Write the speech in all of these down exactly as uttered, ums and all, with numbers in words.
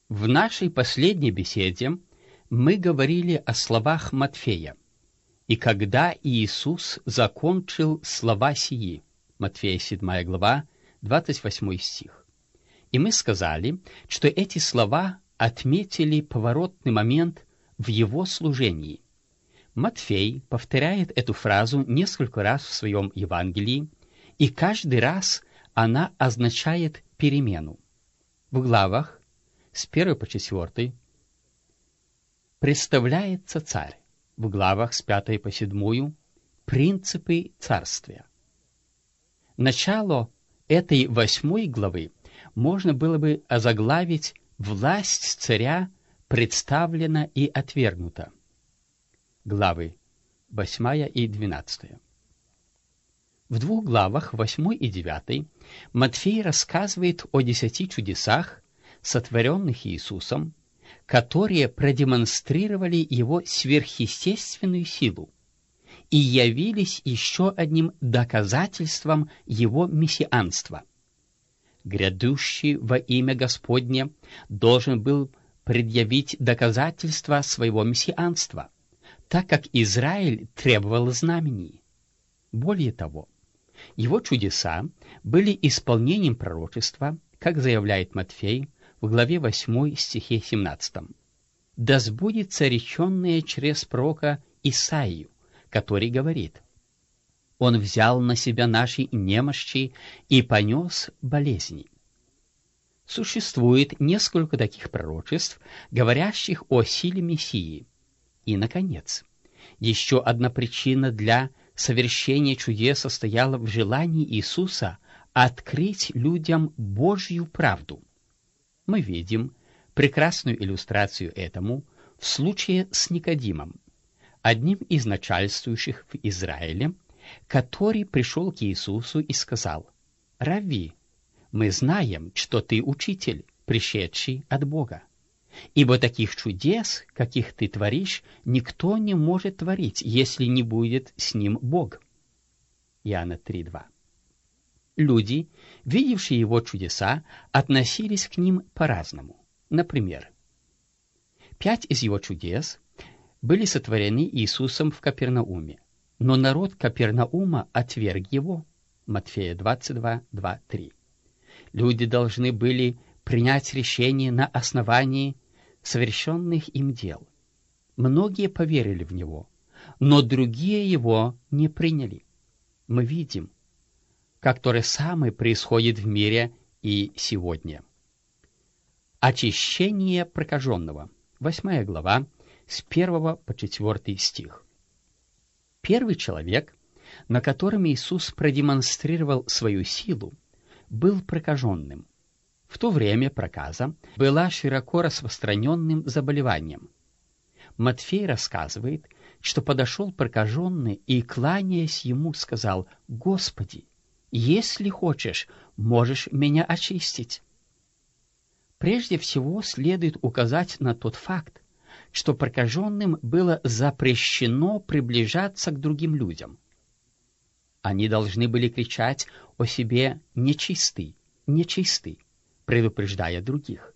В нашей последней беседе мы говорили о словах Матфея. «И когда Иисус закончил слова сии», Матфея седьмая глава, двадцать восьмой стих. И мы сказали, что эти слова отметили поворотный момент в его служении. Матфей повторяет эту фразу несколько раз в своем Евангелии, и каждый раз она означает перемену. В главах с первой по четвертой представляется царь, в главах с пятой по седьмую принципы царствия. Начало этой восьмой главы можно было бы озаглавить «Власть царя представлена и отвергнута». Главы восьмая и двенадцатая. В двух главах, восьмой и девятой, Матфей рассказывает о десяти чудесах, сотворенных Иисусом, которые продемонстрировали его сверхъестественную силу и явились еще одним доказательством его мессианства. Грядущий во имя Господне должен был предъявить доказательства своего мессианства, так как Израиль требовал знамений. Более того, его чудеса были исполнением пророчества, как заявляет Матфей в главе восьмой стихе семнадцатом. «Да сбудется реченное через пророка Исаию, который говорит: Он взял на себя наши немощи и понес болезни». Существует несколько таких пророчеств, говорящих о силе Мессии. И, наконец, еще одна причина для совершения чудес состояла в желании Иисуса открыть людям Божью правду. Мы видим прекрасную иллюстрацию этому в случае с Никодимом, одним из начальствующих в Израиле, который пришел к Иисусу и сказал: «Равви, мы знаем, что ты учитель, пришедший от Бога, ибо таких чудес, каких ты творишь, никто не может творить, если не будет с ним Бог». Иоанна три два. Люди, видевшие его чудеса, относились к ним по-разному. Например, пять из его чудес были сотворены Иисусом в Капернауме, но народ Капернаума отверг его. Матфея двадцать два, два, три. Люди должны были принять решение на основании совершенных им дел. Многие поверили в него, но другие его не приняли. Мы видим, как то же самое происходит в мире и сегодня. Очищение прокаженного. Восьмая глава, с первого по четвертый стих. Первый человек, на котором Иисус продемонстрировал свою силу, был прокаженным. В то время проказа была широко распространенным заболеванием. Матфей рассказывает, что подошел прокаженный и, кланяясь ему, сказал: «Господи, если хочешь, можешь меня очистить». Прежде всего следует указать на тот факт, что прокаженным было запрещено приближаться к другим людям. Они должны были кричать о себе «нечистый, нечистый», предупреждая других.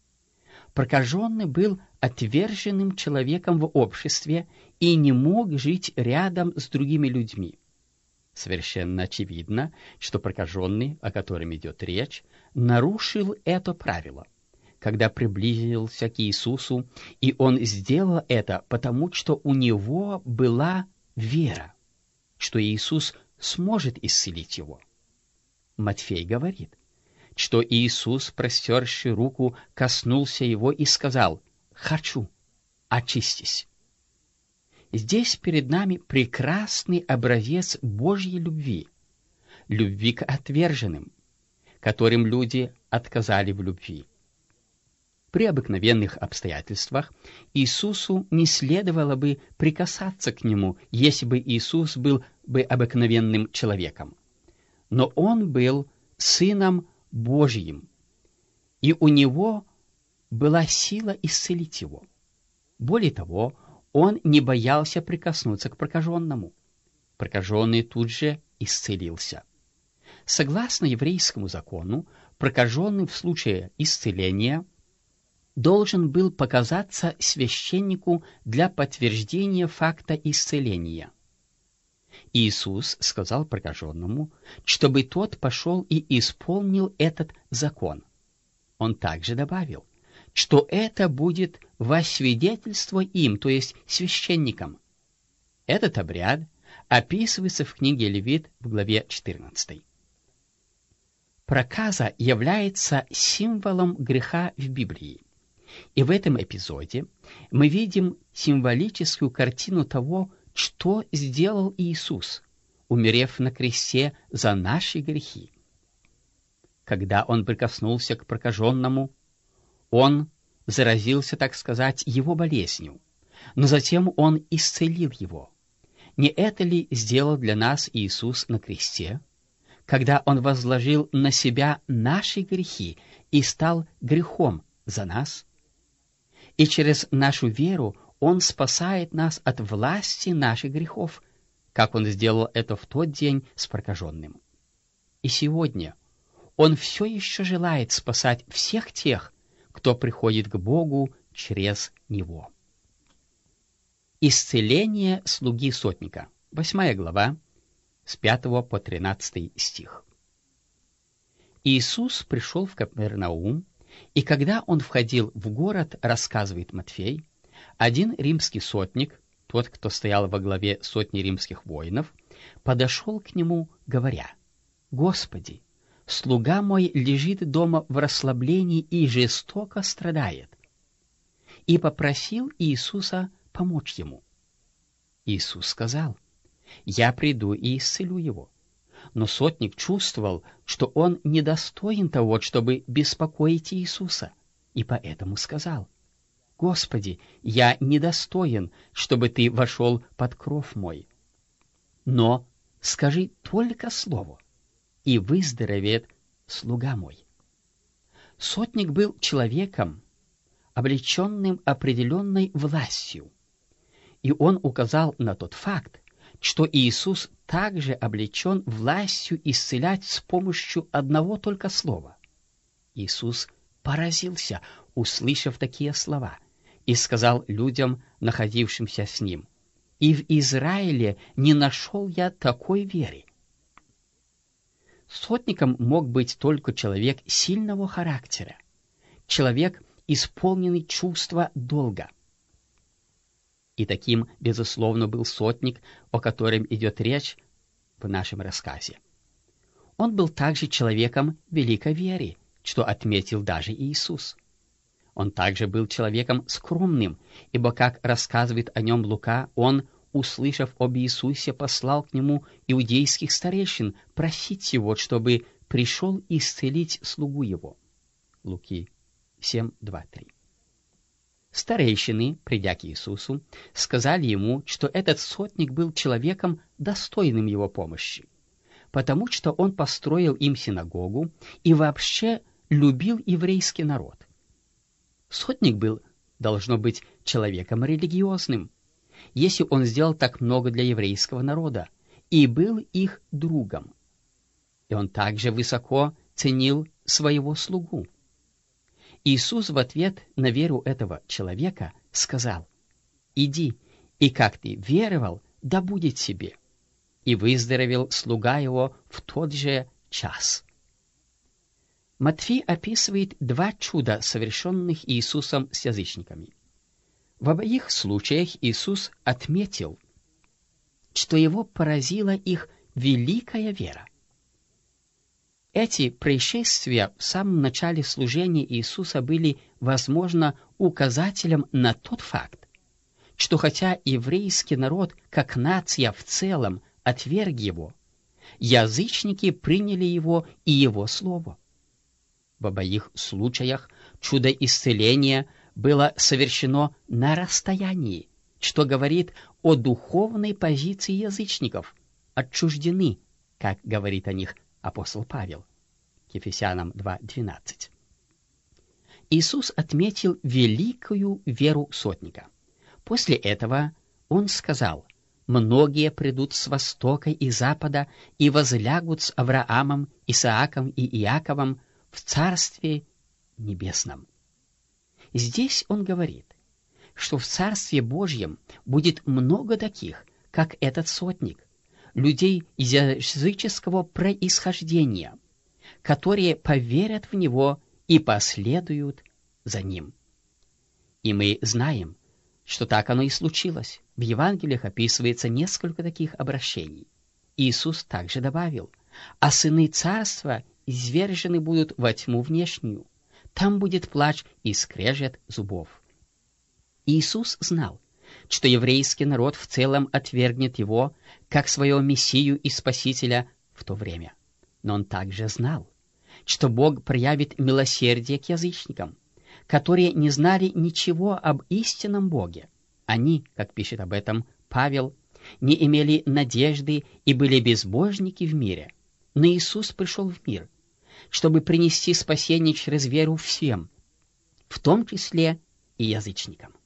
Прокаженный был отверженным человеком в обществе и не мог жить рядом с другими людьми. Совершенно очевидно, что прокаженный, о котором идет речь, нарушил это правило, когда приблизился к Иисусу, и он сделал это потому, что у него была вера, что Иисус сможет исцелить его. Матфей говорит, что Иисус, простерши руку, коснулся его и сказал: «Хочу, очистись». Здесь перед нами прекрасный образец Божьей любви, любви к отверженным, которым люди отказали в любви. При обыкновенных обстоятельствах Иисусу не следовало бы прикасаться к нему, если бы Иисус был бы обыкновенным человеком. Но Он был Сыном Божьим, и у Него была сила исцелить его. Более того, Он не боялся прикоснуться к прокаженному. Прокаженный тут же исцелился. Согласно еврейскому закону, прокаженный в случае исцеления должен был показаться священнику для подтверждения факта исцеления. Иисус сказал прокаженному, чтобы тот пошел и исполнил этот закон. Он также добавил, что это будет во свидетельство им, то есть священникам. Этот обряд описывается в книге Левит в главе четырнадцатой. Проказа является символом греха в Библии. И в этом эпизоде мы видим символическую картину того, что сделал Иисус, умерев на кресте за наши грехи. Когда Он прикоснулся к прокаженному, Он заразился, так сказать, его болезнью, но затем Он исцелил его. Не это ли сделал для нас Иисус на кресте, когда Он возложил на себя наши грехи и стал грехом за нас? И через нашу веру Он спасает нас от власти наших грехов, как Он сделал это в тот день с прокаженным. И сегодня Он все еще желает спасать всех тех, кто приходит к Богу через Него. Исцеление слуги сотника. Восьмая глава, с пятого по тринадцатый стих. Иисус пришел в Капернаум, и когда Он входил в город, рассказывает Матфей, один римский сотник, тот, кто стоял во главе сотни римских воинов, подошел к Нему, говоря: «Господи, слуга мой лежит дома в расслаблении и жестоко страдает», и попросил Иисуса помочь ему. Иисус сказал: «Я приду и исцелю его». Но сотник чувствовал, что он недостоин того, чтобы беспокоить Иисуса, и поэтому сказал: «Господи, я недостоин, чтобы Ты вошел под кров мой. Но скажи только слово, и выздоровеет слуга мой». Сотник был человеком, облеченным определенной властью, и он указал на тот факт, что Иисус также облечен властью исцелять с помощью одного только слова. Иисус поразился, услышав такие слова, и сказал людям, находившимся с Ним: «И в Израиле не нашел я такой веры». Сотником мог быть только человек сильного характера, человек, исполненный чувства долга. И таким, безусловно, был сотник, о котором идет речь в нашем рассказе. Он был также человеком великой веры, что отметил даже Иисус. Он также был человеком скромным, ибо, как рассказывает о нем Лука, он, услышав об Иисусе, послал к нему иудейских старейшин просить его, чтобы пришел исцелить слугу его. Луки семь, два, три. Старейшины, придя к Иисусу, сказали ему, что этот сотник был человеком, достойным его помощи, потому что он построил им синагогу и вообще любил еврейский народ. Сотник был, должно быть, человеком религиозным, если он сделал так много для еврейского народа и был их другом. И он также высоко ценил своего слугу. Иисус в ответ на веру этого человека сказал: «Иди, и как ты веровал, да будет тебе». И выздоровел слуга его в тот же час. Матфей описывает два чуда, совершенных Иисусом с язычниками. В обоих случаях Иисус отметил, что его поразила их великая вера. Эти происшествия в самом начале служения Иисуса были, возможно, указателем на тот факт, что хотя еврейский народ, как нация в целом, отверг его, язычники приняли его и его слово. В обоих случаях чудо исцеления было совершено на расстоянии, что говорит о духовной позиции язычников, отчуждены, как говорит о них апостол Павел, к Ефесянам два двенадцать. Иисус отметил великую веру сотника. После этого Он сказал: «Многие придут с востока и запада и возлягут с Авраамом, Исааком и Иаковом в Царстве Небесном». Здесь он говорит, что в Царстве Божьем будет много таких, как этот сотник, людей из языческого происхождения, которые поверят в него и последуют за ним. И мы знаем, что так оно и случилось. В Евангелиях описывается несколько таких обращений. Иисус также добавил: «А сыны царства извержены будут во тьму внешнюю, там будет плач и скрежет зубов». Иисус знал, что еврейский народ в целом отвергнет его как своего Мессию и Спасителя в то время. Но он также знал, что Бог проявит милосердие к язычникам, которые не знали ничего об истинном Боге. Они, как пишет об этом Павел, не имели надежды и были безбожники в мире. Но Иисус пришел в мир, чтобы принести спасение через веру всем, в том числе и язычникам.